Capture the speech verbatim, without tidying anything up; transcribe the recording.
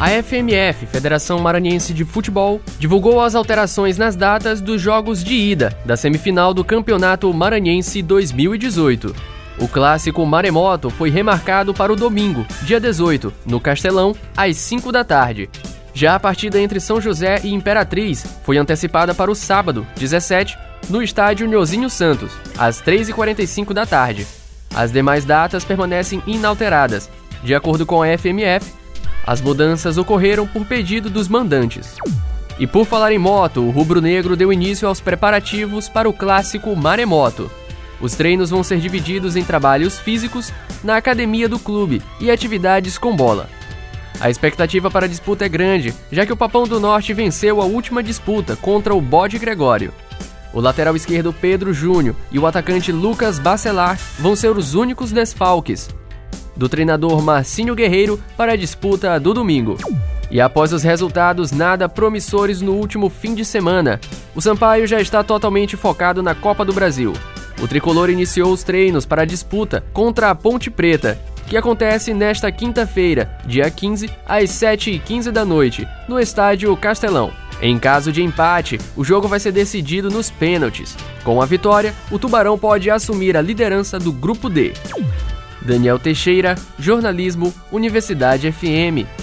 A F M F, Federação Maranhense de Futebol, divulgou as alterações nas datas dos jogos de ida da semifinal do Campeonato Maranhense dois mil e dezoito. O clássico Maremoto foi remarcado para o domingo, dia dezoito, no Castelão, às cinco da tarde. Já a partida entre São José e Imperatriz foi antecipada para o sábado, dezessete, no estádio Nhozinho Santos, às três e quarenta e cinco da tarde. As demais datas permanecem inalteradas. De acordo com a F M F, as mudanças ocorreram por pedido dos mandantes. E por falar em moto, o rubro-negro deu início aos preparativos para o clássico Maremoto. Os treinos vão ser divididos em trabalhos físicos na academia do clube e atividades com bola. A expectativa para a disputa é grande, já que o Papão do Norte venceu a última disputa contra o Bode Gregório. O lateral esquerdo Pedro Júnior e o atacante Lucas Bacelar vão ser os únicos desfalques do treinador Marcinho Guerreiro para a disputa do domingo. E após os resultados nada promissores no último fim de semana, o Sampaio já está totalmente focado na Copa do Brasil. O tricolor iniciou os treinos para a disputa contra a Ponte Preta, que acontece nesta quinta-feira, dia quinze, às sete e quinze da noite, no estádio Castelão. Em caso de empate, o jogo vai ser decidido nos pênaltis. Com a vitória, o Tubarão pode assumir a liderança do Grupo D. Daniel Teixeira, Jornalismo, Universidade F M.